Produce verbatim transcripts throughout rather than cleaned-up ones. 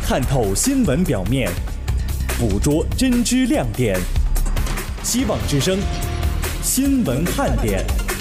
看透新闻表面，捕捉真知亮点。希望之声新闻看点。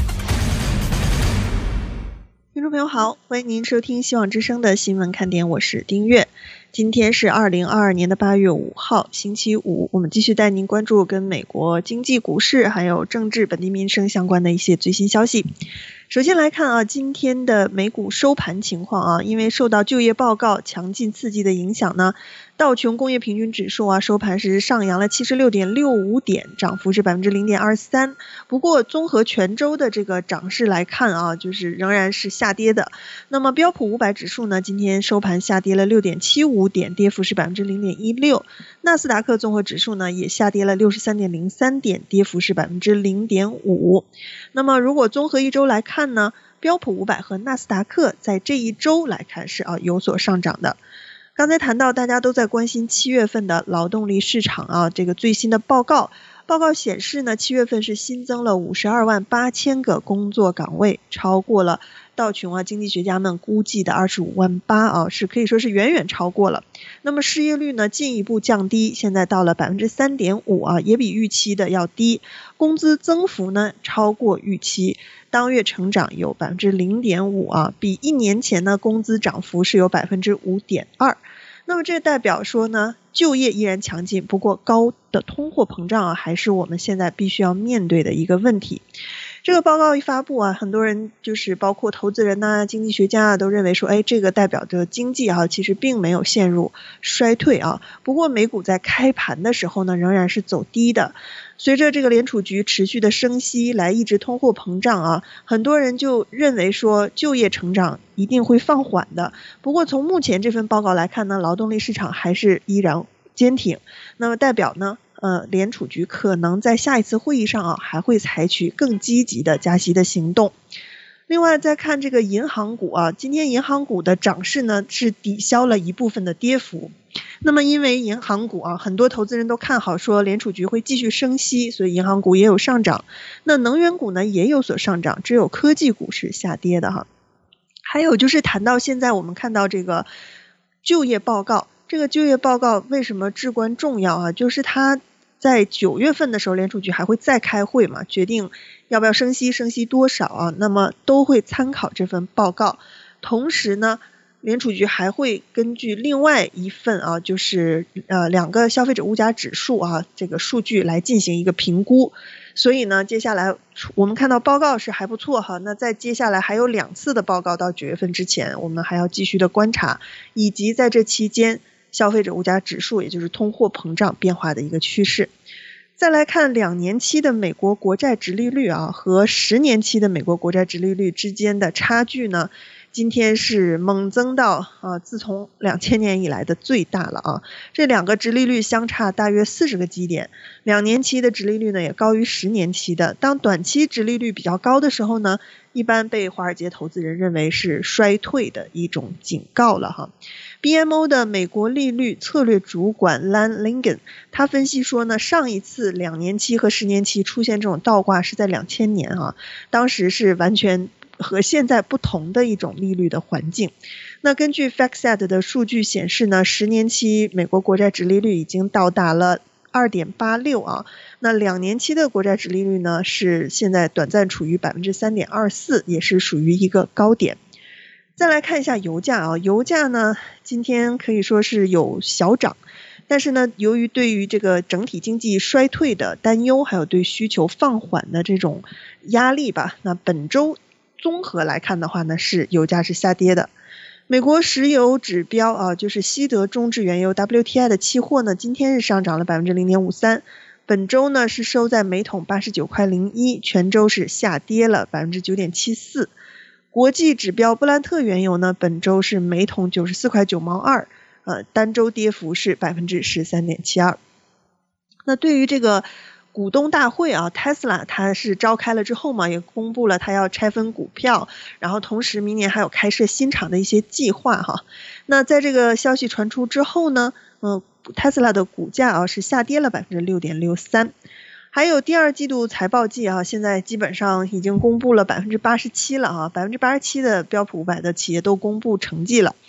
听众朋友好，欢迎您收听希望之声的新闻看点，我是丁月。今天是二零二二年的八月五号，星期五，我们继续带您关注跟美国经济、股市还有政治、本地民生相关的一些最新消息。首先来看啊，今天的美股收盘情况啊，因为受到就业报告强劲刺激的影响呢，道琼工业平均指数啊收盘时上扬了 七十六点六五 点，涨幅是 百分之零点二三。不过综合全周的这个涨势来看啊，就是仍然是下跌的。那么标普五百指数呢，今天收盘下跌了 六点七五 点，跌幅是 百分之零点一六。纳斯达克综合指数呢也下跌了 六十三点零三 点，跌幅是 百分之零点五。那么如果综合一周来看呢，标普五百和纳斯达克在这一周来看是啊有所上涨的。刚才谈到大家都在关心七月份的劳动力市场啊，这个最新的报告，报告显示呢，七月份是新增了五十二万八千个工作岗位，超过了道琼啊经济学家们估计的二十五万八啊，是可以说是远远超过了。那么失业率呢进一步降低，现在到了 百分之三点五 啊，也比预期的要低。工资增幅呢超过预期，当月成长有 百分之零点五 啊，比一年前呢工资涨幅是有 百分之五点二。那么这代表说呢，就业依然强劲，不过高的通货膨胀啊，还是我们现在必须要面对的一个问题。这个报告一发布啊，很多人就是包括投资人呐、啊、经济学家啊，都认为说，哎，这个代表着经济啊，其实并没有陷入衰退啊。不过美股在开盘的时候呢，仍然是走低的。随着这个联储局持续的升息来抑制通货膨胀啊，很多人就认为说就业成长一定会放缓的。不过从目前这份报告来看呢，劳动力市场还是依然坚挺。那么代表呢？呃，联储局可能在下一次会议上啊，还会采取更积极的加息的行动。另外再看这个银行股啊，今天银行股的涨势呢是抵消了一部分的跌幅。那么因为银行股啊，很多投资人都看好说联储局会继续升息，所以银行股也有上涨。那能源股呢也有所上涨，只有科技股是下跌的哈。还有就是谈到现在我们看到这个就业报告，这个就业报告为什么至关重要啊？就是它在九月份的时候，联储局还会再开会嘛，决定要不要升息，升息多少啊？那么都会参考这份报告。同时呢，联储局还会根据另外一份啊，就是呃两个消费者物价指数啊这个数据来进行一个评估。所以呢，接下来我们看到报告是还不错哈，那在接下来还有两次的报告到九月份之前，我们还要继续的观察，以及在这期间消费者物价指数，也就是通货膨胀变化的一个趋势。再来看两年期的美国国债殖利率啊和十年期的美国国债殖利率之间的差距呢，今天是猛增到啊自从两千年以来的最大了啊。这两个殖利率相差大约四十个基点，两年期的殖利率呢也高于十年期的。当短期殖利率比较高的时候呢，一般被华尔街投资人认为是衰退的一种警告了哈。B M O 的美国利率策略主管 Lan Ligon 他分析说呢，上一次两年期和十年期出现这种倒挂是在两千年啊，当时是完全和现在不同的一种利率的环境。那根据 F A C T 的数据显示呢，十年期美国国债殖利率已经到达了 二点八六 啊，那两年期的国债殖利率呢是现在短暂处于 百分之三点二四， 也是属于一个高点。再来看一下油价啊，油价呢今天可以说是有小涨，但是呢由于对于这个整体经济衰退的担忧，还有对需求放缓的这种压力吧，那本周综合来看的话呢，是油价是下跌的。美国石油指标啊，就是西德中质原油 W T I 的期货呢，今天是上涨了 百分之零点五三， 本周呢是收在每桶八十九块零一，全周是下跌了 百分之九点七四。国际指标布兰特原油呢，本周是每桶九十四块九毛二，呃，单周跌幅是 百分之十三点七二。那对于这个股东大会啊 Tesla 它是召开了之后嘛，也公布了它要拆分股票，然后同时明年还有开设新厂的一些计划哈。那在这个消息传出之后呢，嗯、呃、Tesla 的股价啊是下跌了 百分之六点六三。还有第二季度财报季啊，现在基本上已经公布了 百分之八十七 了啊 ,百分之八十七 的标普五百的企业都公布成绩了。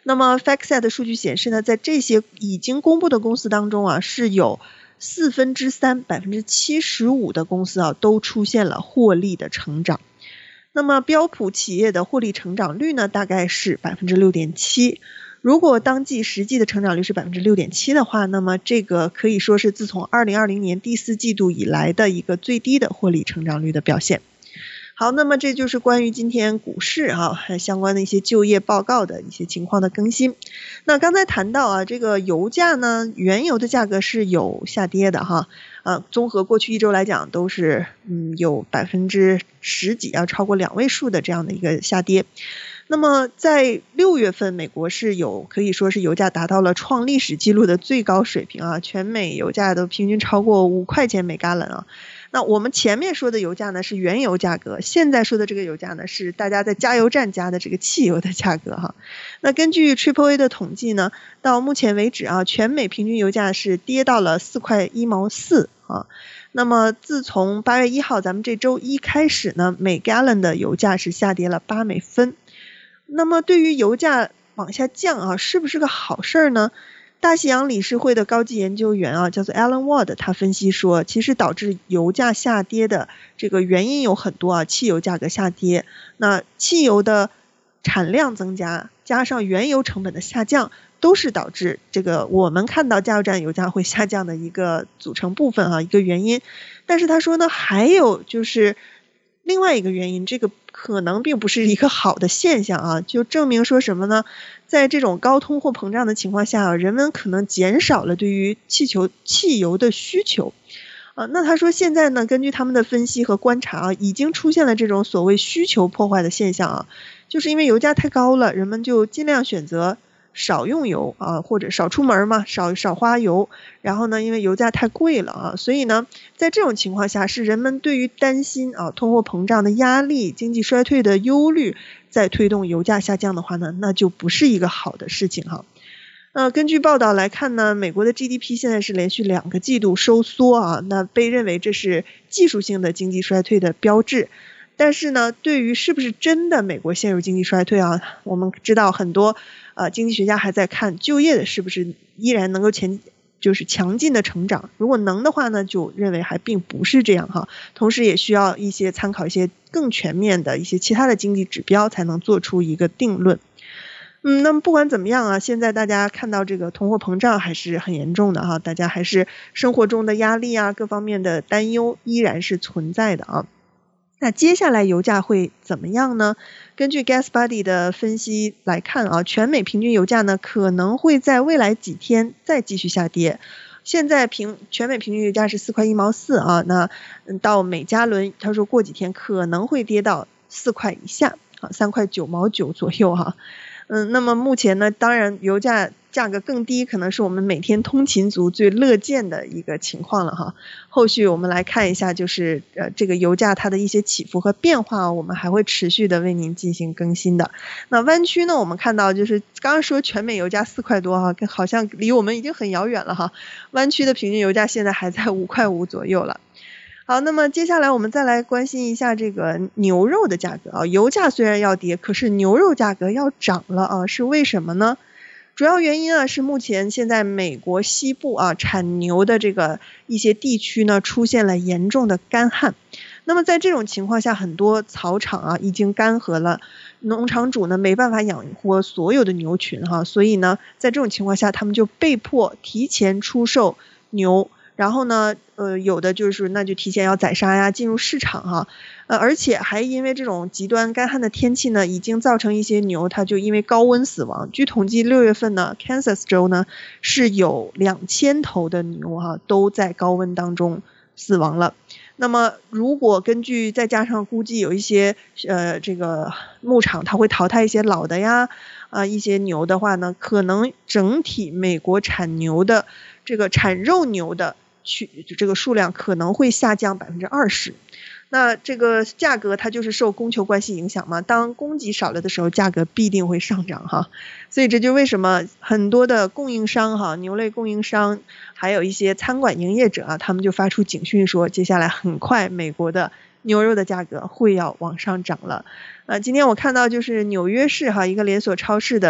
那么 FactSet 的数据显示呢，在这些已经公布的公司当中啊，是有四分之三，百分之七十五的公司啊都出现了获利的成长。那么标普企业的获利成长率呢，大概是 百分之六点七。如果当季实际的成长率是 百分之六点七 的话，那么这个可以说是自从二零二零年第四季度以来的一个最低的获利成长率的表现。好，那么这就是关于今天股市啊还相关的一些就业报告的一些情况的更新。那刚才谈到啊，这个油价呢，原油的价格是有下跌的哈，啊，综合过去一周来讲都是嗯有百分之十几啊，超过两位数的这样的一个下跌。那么在六月份，美国是有可以说是油价达到了创历史纪录的最高水平啊，全美油价都平均超过五块钱每加仑啊。那我们前面说的油价呢是原油价格，现在说的这个油价呢是大家在加油站加的这个汽油的价格哈。那根据 Triple A 的统计呢，到目前为止啊，全美平均油价是跌到了四块一毛四啊。那么自从八月一号咱们这周一开始呢，每 gallon 的油价是下跌了八美分。那么对于油价往下降啊，是不是个好事呢？大西洋理事会的高级研究员啊，叫做 Alan Ward， 他分析说，其实导致油价下跌的这个原因有很多啊，汽油价格下跌，那汽油的产量增加，加上原油成本的下降，都是导致这个我们看到加油站油价会下降的一个组成部分啊，一个原因。但是他说呢，还有就是另外一个原因，这个可能并不是一个好的现象啊，就证明说什么呢？在这种高通货膨胀的情况下啊，人们可能减少了对于汽球汽油的需求啊。那他说现在呢，根据他们的分析和观察啊，已经出现了这种所谓需求破坏的现象啊，就是因为油价太高了，人们就尽量选择少用油啊，或者少出门嘛，少少花油。然后呢，因为油价太贵了啊，所以呢，在这种情况下，是人们对于担心啊通货膨胀的压力、经济衰退的忧虑，在推动油价下降的话呢，那就不是一个好的事情哈。呃，根据报道来看呢，美国的 G D P 现在是连续两个季度收缩啊，那被认为这是技术性的经济衰退的标志。但是呢，对于是不是真的美国陷入经济衰退啊，我们知道很多呃经济学家还在看就业的是不是依然能够前就是强劲的成长，如果能的话呢，就认为还并不是这样哈。同时也需要一些参考一些更全面的一些其他的经济指标，才能做出一个定论。嗯，那么不管怎么样啊，现在大家看到这个通货膨胀还是很严重的哈，大家还是生活中的压力啊，各方面的担忧依然是存在的啊。那接下来油价会怎么样呢？根据 GasBuddy 的分析来看啊，全美平均油价呢可能会在未来几天再继续下跌。现在平全美平均油价是四块一毛四啊，那到每加仑他说过几天可能会跌到四块以下啊，三块九毛九左右哈。嗯，那么目前呢，当然油价价格更低，可能是我们每天通勤族最乐见的一个情况了哈。后续我们来看一下，就是呃这个油价它的一些起伏和变化，我们还会持续的为您进行更新的。那湾区呢，我们看到就是刚刚说全美油价四块多哈，好像离我们已经很遥远了哈。湾区的平均油价现在还在五块五左右了。好，那么接下来我们再来关心一下这个牛肉的价格啊。油价虽然要跌，可是牛肉价格要涨了啊，是为什么呢？主要原因啊是目前现在美国西部啊产牛的这个一些地区呢出现了严重的干旱。那么在这种情况下，很多草场啊已经干涸了，农场主呢没办法养活所有的牛群哈，所以呢在这种情况下，他们就被迫提前出售牛。然后呢，呃，有的就是那就提前要宰杀呀，进入市场哈，呃，而且还因为这种极端干旱的天气呢，已经造成一些牛它就因为高温死亡。据统计，六月份呢 ，Kansas 州呢是有两千头的牛哈都在高温当中死亡了。那么如果根据再加上估计有一些呃这个牧场它会淘汰一些老的呀啊、呃、一些牛的话呢，可能整体美国产牛的这个产肉牛的去这个数量可能会下降百分之二十。那这个价格它就是受供求关系影响嘛，当供给少了的时候，价格必定会上涨哈。所以这就为什么很多的供应商哈，牛类供应商，还有一些餐馆营业者啊，他们就发出警讯说，接下来很快美国的牛肉的价格会要往上涨了。呃，今天我看到就是纽约市哈一个连锁超市的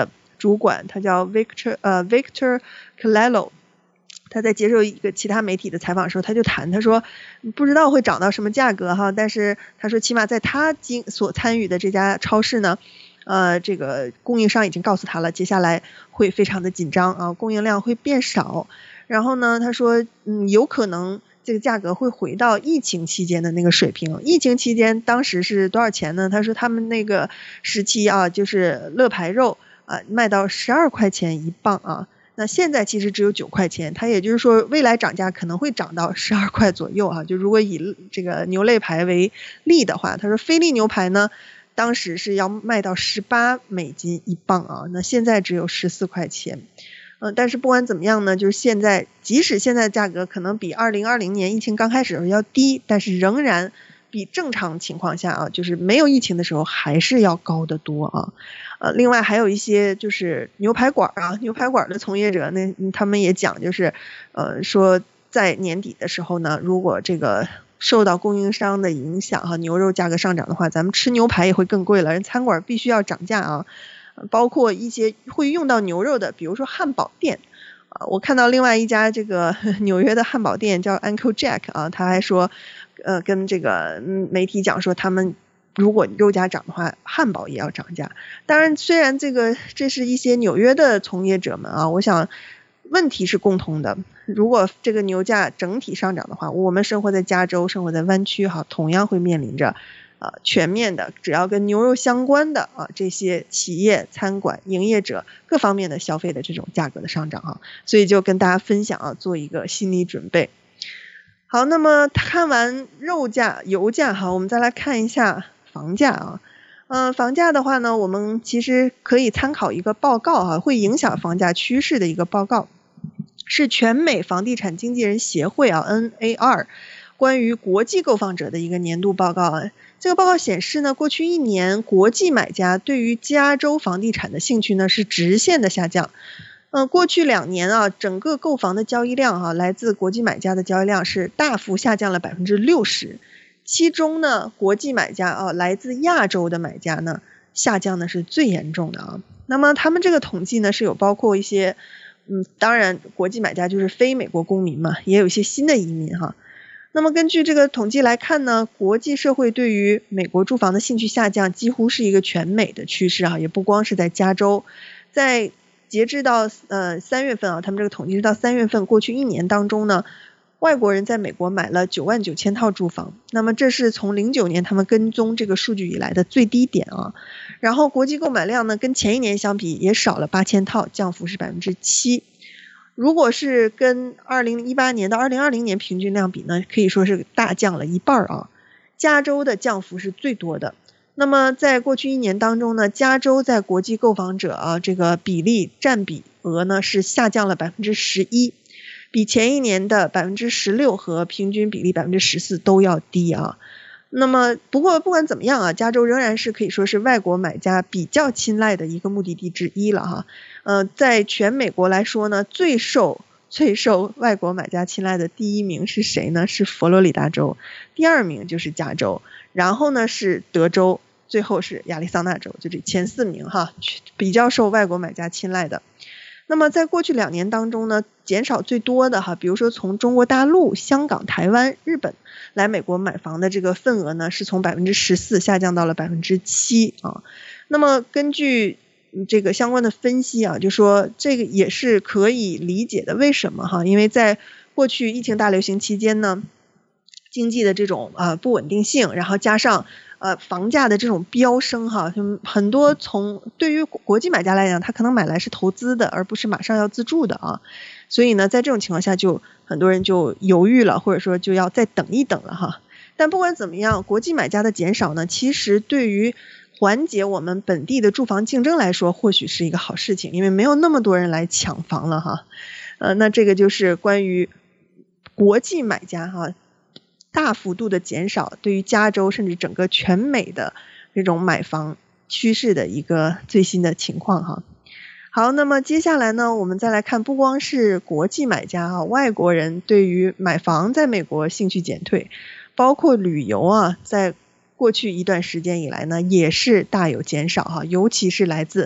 主管，他叫 Victor 呃 Victor Colello， 他在接受一个其他媒体的采访的时候，他就谈，他说不知道会涨到什么价格哈，但是他说起码在他经所参与的这家超市呢，呃，这个供应商已经告诉他了，接下来会非常的紧张啊，供应量会变少。然后呢，他说，嗯，有可能这个价格会回到疫情期间的那个水平。疫情期间当时是多少钱呢？他说他们那个时期啊，就是乐牌肉啊，卖到十二块钱一磅啊。那现在其实只有九块钱，它也就是说未来涨价可能会涨到十二块左右啊。就如果以这个牛肋排为例的话，他说菲力牛排呢，当时是要卖到十八美金一磅啊，那现在只有十四块钱。嗯、呃，但是不管怎么样呢，就是现在即使现在的价格可能比二零二零年疫情刚开始的时候要低，但是仍然比正常情况下啊，就是没有疫情的时候还是要高得多啊。呃，另外还有一些就是牛排馆啊，牛排馆的从业者那他们也讲，就是呃说在年底的时候呢，如果这个受到供应商的影响哈，牛肉价格上涨的话，咱们吃牛排也会更贵了，人餐馆必须要涨价啊。包括一些会用到牛肉的，比如说汉堡店啊，我看到另外一家这个纽约的汉堡店叫 Uncle Jack 啊，他还说，呃，跟这个媒体讲说，他们如果肉价涨的话，汉堡也要涨价。当然，虽然这个这是一些纽约的从业者们啊，我想问题是共同的。如果这个牛价整体上涨的话，我们生活在加州，生活在湾区哈，同样会面临着啊，全面的，只要跟牛肉相关的啊，这些企业、餐馆、营业者各方面的消费的这种价格的上涨啊，所以就跟大家分享啊，做一个心理准备。好，那么看完肉价、油价哈，我们再来看一下房价啊。嗯、呃，房价的话呢，我们其实可以参考一个报告啊，会影响房价趋势的一个报告，是全美房地产经纪人协会啊 N A R 关于国际购房者的一个年度报告啊。这个报告显示呢，过去一年国际买家对于加州房地产的兴趣呢是直线的下降。呃，过去两年啊，整个购房的交易量啊，来自国际买家的交易量是大幅下降了百分之六十。其中呢，国际买家啊，来自亚洲的买家呢，下降的是最严重的啊。那么他们这个统计呢，是有包括一些，嗯，当然国际买家就是非美国公民嘛，也有一些新的移民哈。那么根据这个统计来看呢，国际社会对于美国住房的兴趣下降几乎是一个全美的趋势啊，也不光是在加州。在截至到呃三月份啊，他们这个统计是到三月份，过去一年当中呢，外国人在美国买了九万九千套住房，那么这是从零九年他们跟踪这个数据以来的最低点啊。然后国际购买量呢，跟前一年相比也少了八千套，降幅是百分之七。如果是跟二零一八年到二零二零年平均量比呢，可以说是大降了一半啊。加州的降幅是最多的。那么在过去一年当中呢，加州在国际购房者啊这个比例占比额呢是下降了百分之十一，比前一年的百分之十六和平均比例百分之十四都要低啊。那么不过不管怎么样啊，加州仍然是可以说是外国买家比较青睐的一个目的地之一了哈。呃，在全美国来说呢，最受最受外国买家青睐的第一名是谁呢？是佛罗里达州，第二名就是加州，然后呢是德州，最后是亚利桑那州，就这前四名哈，比较受外国买家青睐的。那么在过去两年当中呢，减少最多的哈，比如说从中国大陆、香港、台湾、日本来美国买房的这个份额呢，是从百分之十四下降到了百分之七啊。那么根据这个相关的分析啊，就说这个也是可以理解的。为什么哈？因为在过去疫情大流行期间呢，经济的这种呃不稳定性，然后加上呃房价的这种飙升哈，就很多从对于国际买家来讲，他可能买来是投资的，而不是马上要自住的啊。所以呢，在这种情况下，就很多人就犹豫了，或者说就要再等一等了哈。但不管怎么样，国际买家的减少呢，其实对于缓解我们本地的住房竞争来说，或许是一个好事情，因为没有那么多人来抢房了哈。呃，那这个就是关于国际买家哈大幅度的减少，对于加州甚至整个全美的这种买房趋势的一个最新的情况哈。好，那么接下来呢，我们再来看，不光是国际买家啊，外国人对于买房在美国兴趣减退，包括旅游啊，在过去一段时间以来呢，也是大有减少哈，尤其是来自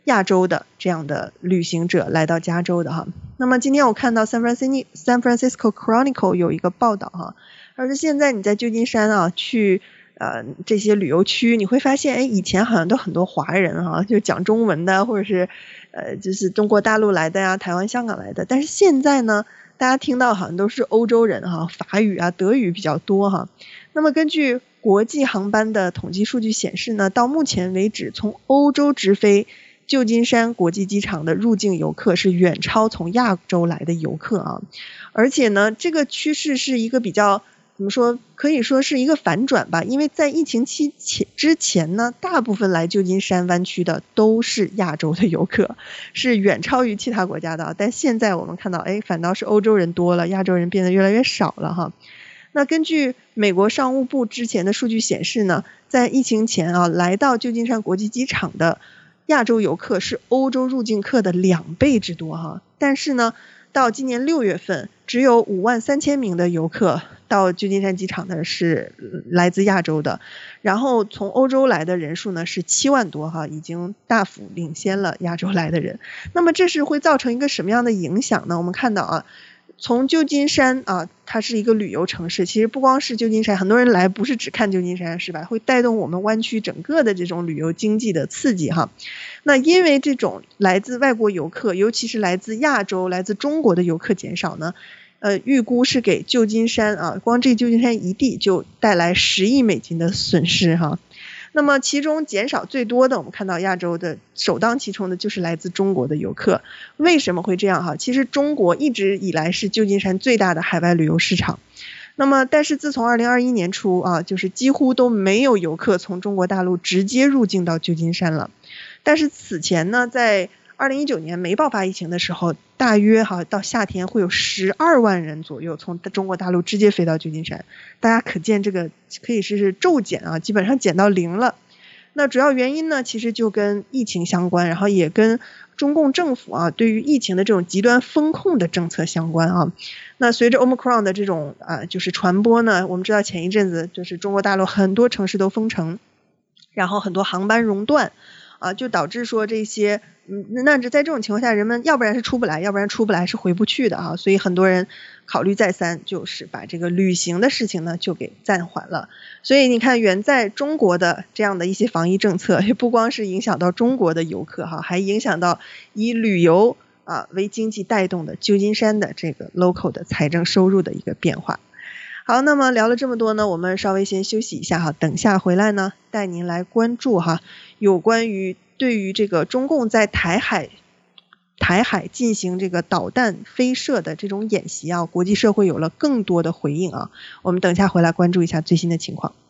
亚洲的这样的旅行者来到加州的哈。那么今天我看到 San Francisco San Francisco Chronicle 有一个报道哈，而是现在你在旧金山啊去呃这些旅游区，你会发现哎以前好像都很多华人哈，就讲中文的，或者是呃就是中国大陆来的呀，台湾香港来的，但是现在呢大家听到好像都是欧洲人哈，法语啊德语比较多哈。那么根据国际航班的统计数据显示呢，到目前为止从欧洲直飞旧金山国际机场的入境游客是远超从亚洲来的游客啊，而且呢这个趋势是一个比较怎么说，可以说是一个反转吧，因为在疫情期前之前呢，大部分来旧金山湾区的都是亚洲的游客，是远超于其他国家的，但现在我们看到哎反倒是欧洲人多了，亚洲人变得越来越少了哈。那根据美国商务部之前的数据显示呢，在疫情前啊，来到旧金山国际机场的亚洲游客是欧洲入境客的两倍之多哈。但是呢，到今年六月份，只有五万三千名的游客到旧金山机场的是来自亚洲的，然后从欧洲来的人数呢是七万多哈，已经大幅领先了亚洲来的人。那么这是会造成一个什么样的影响呢？我们看到啊。从旧金山啊，它是一个旅游城市，其实不光是旧金山，很多人来不是只看旧金山是吧，会带动我们湾区整个的这种旅游经济的刺激哈。那因为这种来自外国游客，尤其是来自亚洲来自中国的游客减少呢，呃，预估是给旧金山啊，光这旧金山一地就带来十亿美金的损失哈。那么其中减少最多的，我们看到亚洲的首当其冲的就是来自中国的游客。为什么会这样哈？其实中国一直以来是旧金山最大的海外旅游市场。那么但是自从二零二一年初啊，就是几乎都没有游客从中国大陆直接入境到旧金山了。但是此前呢，在二零一九年没爆发疫情的时候，大约哈到夏天会有十二万人左右从中国大陆直接飞到旧金山，大家可见这个可以是骤减啊，基本上减到零了。那主要原因呢，其实就跟疫情相关，然后也跟中共政府啊对于疫情的这种极端风控的政策相关啊。那随着 Omicron 的这种啊就是传播呢，我们知道前一阵子就是中国大陆很多城市都封城，然后很多航班熔断。啊，就导致说这些，嗯，那在这种情况下，人们要不然是出不来，要不然出不来是回不去的啊，所以很多人考虑再三，就是把这个旅行的事情呢就给暂缓了。所以你看，远在中国的这样的一些防疫政策，也不光是影响到中国的游客哈，还影响到以旅游啊为经济带动的旧金山的这个 local 的财政收入的一个变化。好，那么聊了这么多呢，我们稍微先休息一下哈，等下回来呢，带您来关注哈，有关于对于这个中共在台海台海进行这个导弹飞射的这种演习啊，国际社会有了更多的回应啊，我们等下回来关注一下最新的情况。